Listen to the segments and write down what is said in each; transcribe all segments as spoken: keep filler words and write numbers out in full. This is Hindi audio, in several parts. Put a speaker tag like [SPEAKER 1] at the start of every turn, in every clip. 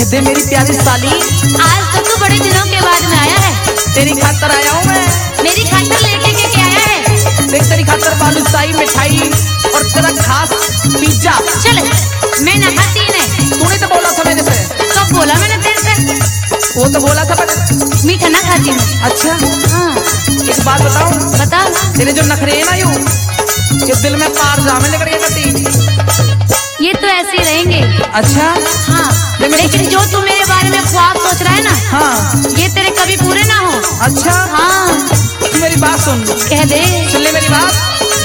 [SPEAKER 1] दे मेरी प्यारी साली।
[SPEAKER 2] आज तो तू बड़े दिनों के बाद में आया है।
[SPEAKER 1] तेरी खातर आया हूँ मैं।
[SPEAKER 2] मेरी खातर लेके के क्या आया है?
[SPEAKER 1] देख तेरी खातर बालूशाही मिठाई और तेरा खास पिज्जा।
[SPEAKER 2] चल मैं ना खाती नहीं।
[SPEAKER 1] तूने तो बोला था मेरे से।
[SPEAKER 2] कब बोला मैंने तेरे से?
[SPEAKER 1] वो तो बोला था पर
[SPEAKER 2] मीठा ना खाती हूँ।
[SPEAKER 1] अच्छा
[SPEAKER 2] हाँ
[SPEAKER 1] एक बात बताऊं,
[SPEAKER 2] बता।
[SPEAKER 1] तेरे जो नखरे है ना यूं ये दिल में पार जामे निकल गया करती।
[SPEAKER 2] ये तो ऐसे ही रहेंगे।
[SPEAKER 1] अच्छा
[SPEAKER 2] हाँ लेकिन जो तू मेरे बारे में ख्वाब सोच रहा है ना,
[SPEAKER 1] हाँ
[SPEAKER 2] ये तेरे कभी पूरे ना हो।
[SPEAKER 1] अच्छा
[SPEAKER 2] हाँ
[SPEAKER 1] तू मेरी बात सुन।
[SPEAKER 2] कह दे।
[SPEAKER 1] सुन ले मेरी बात।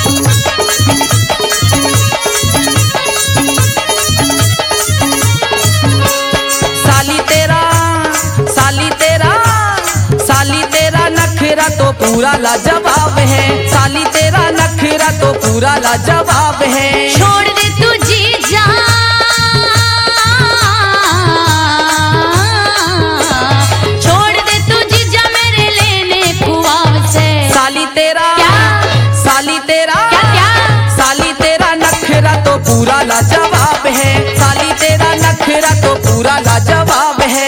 [SPEAKER 1] साली तेरा साली तेरा साली तेरा नखरा तो पूरा लाजवाब है। साली तेरा नखरा तो पूरा लाजवाब है।
[SPEAKER 2] छोड़ दे तू जीजा, छोड़ दे तू जीजा मेरे लेने खुआब से।
[SPEAKER 1] साली तेरा
[SPEAKER 2] क्या?
[SPEAKER 1] साली तेरा
[SPEAKER 2] क्या क्या?
[SPEAKER 1] साली तेरा नखरा तो पूरा लाजवाब है। साली तेरा नखरा तो पूरा लाजवाब है।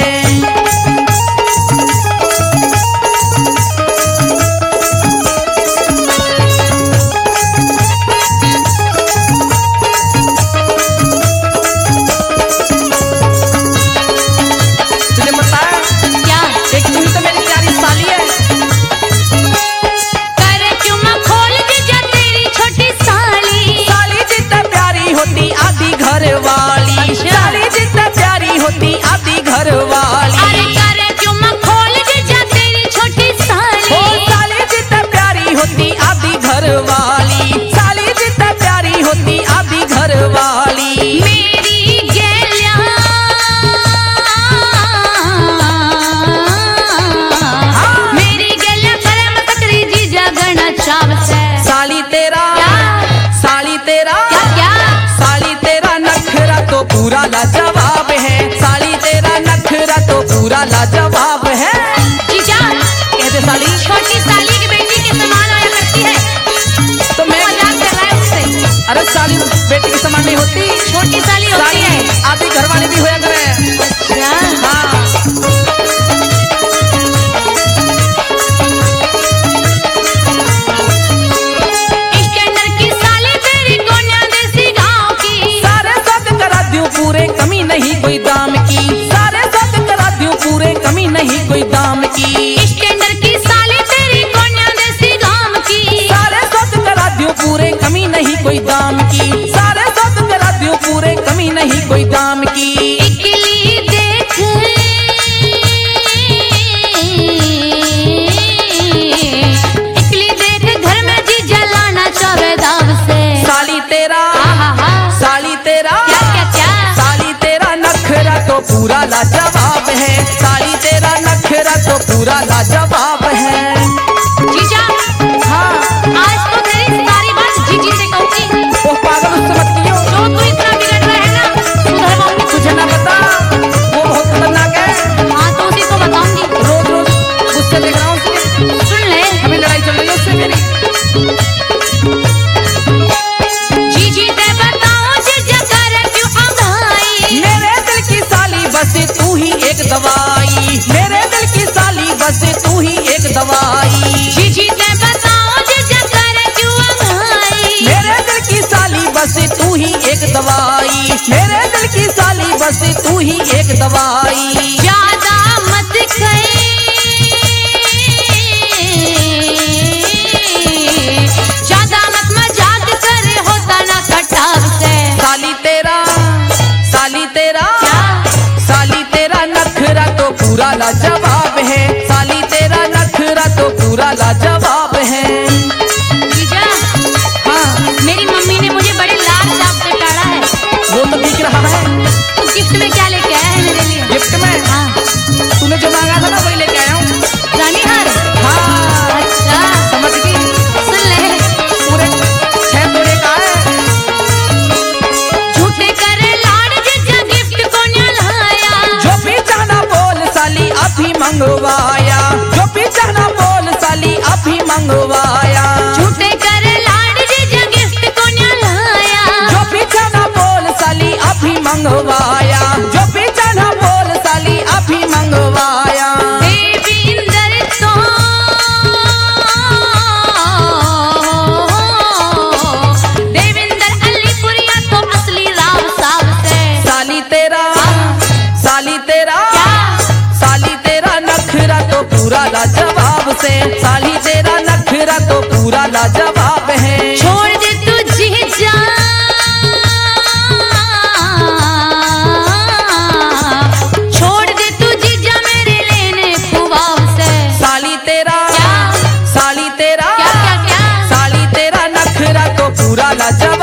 [SPEAKER 1] पूरा लाजवाब है। साली तेरा नखरा तो पूरा लाजवाब है।
[SPEAKER 2] जीजा
[SPEAKER 1] कहते साली
[SPEAKER 2] छोटी साली की बेटी के समान आया करती है।
[SPEAKER 1] तो मैं
[SPEAKER 2] मजाक कर रहा है उससे।
[SPEAKER 1] अरे साली बेटी के समान नहीं होती,
[SPEAKER 2] छोटी साली होती है।
[SPEAKER 1] आधी घर वाले भी होया करे।
[SPEAKER 2] अच्छा
[SPEAKER 1] हाँ नहीं कोई दाम की। सारे सब करा दूं पूरे कमी नहीं कोई दाम की।
[SPEAKER 2] स्टैंडर्ड की साली तेरी कोन्या देसी गाम की।
[SPEAKER 1] सारे सब करा दूं पूरे कमी नहीं कोई दाम की। सारे सब करा दूं पूरे कमी नहीं कोई दाम की।
[SPEAKER 2] इकली देख इकली देख घर में जी जलाना चाहे दाव से।
[SPEAKER 1] साली तेरा साली तेरा
[SPEAKER 2] क्या क्या क्या?
[SPEAKER 1] तो पूरा लाजवाब है। साली तेरा नखरा तो पूरा लाजवाब है।
[SPEAKER 2] जीजा
[SPEAKER 1] हाँ
[SPEAKER 2] आज तो तेरी सारी बात जीजी से कहूंगी।
[SPEAKER 1] वो पागल उससे मत कियो।
[SPEAKER 2] जो तू इतना बिगड़ रहा है ना सुधर जाऊंगी।
[SPEAKER 1] तुझे ना पता वो बहुत खतरनाक है।
[SPEAKER 2] हाँ तो उसी को बताऊंगी।
[SPEAKER 1] रोज रोज गुस्से देख रहा हूँ उससे।
[SPEAKER 2] सुन ले
[SPEAKER 1] हमें लड़ाई चल रही है उससे मेरी।
[SPEAKER 2] जीजी दे बताओ जीजा कर क्यों अंधाई।
[SPEAKER 1] मेरे दिल की साली बस तू ही एक दवाई। मेरे दिल की साली बस तू ही एक दवाई।
[SPEAKER 2] जीजी दे बताओ जीजा कर क्यों अंधाई।
[SPEAKER 1] मेरे दिल की साली बस तू ही एक दवाई। मेरे दिल की साली बस तू ही एक दवाई।
[SPEAKER 2] ज्यादा मत कहे ज्यादा मत मजाक करे होता ना कटाव से।
[SPEAKER 1] साली तेरा साली तेरा
[SPEAKER 2] क्या?
[SPEAKER 1] साली तेरा नखरा तो पूरा लाजवाब है। साली तेरा नखरा तो पूरा लाजवाब है।
[SPEAKER 2] जीजा
[SPEAKER 1] हाँ
[SPEAKER 2] मेरी मम्मी ने मुझे बड़े लाड चाप से टाड़ा है।
[SPEAKER 1] वो तो दिख रहा है।
[SPEAKER 2] तो गिफ्ट में क्या लेके आया है मेरे लिए?
[SPEAKER 1] गिफ्ट में
[SPEAKER 2] हाँ
[SPEAKER 1] तूने जो मांगा था ना वही लेके आया हूँ।
[SPEAKER 2] रानी हार।
[SPEAKER 1] हाँ
[SPEAKER 2] अच्छा
[SPEAKER 1] समझ गई।
[SPEAKER 2] सुन ले
[SPEAKER 1] पूरे छह तोड़े का है।
[SPEAKER 2] झूठे करे लाड जीजा गिफ्ट को न्यालाया।
[SPEAKER 1] जो भी चाहना बोल साली अभी मंगवाया। जो भी चाहना बोल साली अभी मंगवाया।
[SPEAKER 2] झूठे करे लाड जीजा गिफ्ट को न्यालाया।
[SPEAKER 1] जो भी चाहना बोल साली अभी मंगवाया। जो भी चाहना बोल साली पूरा लाजवाब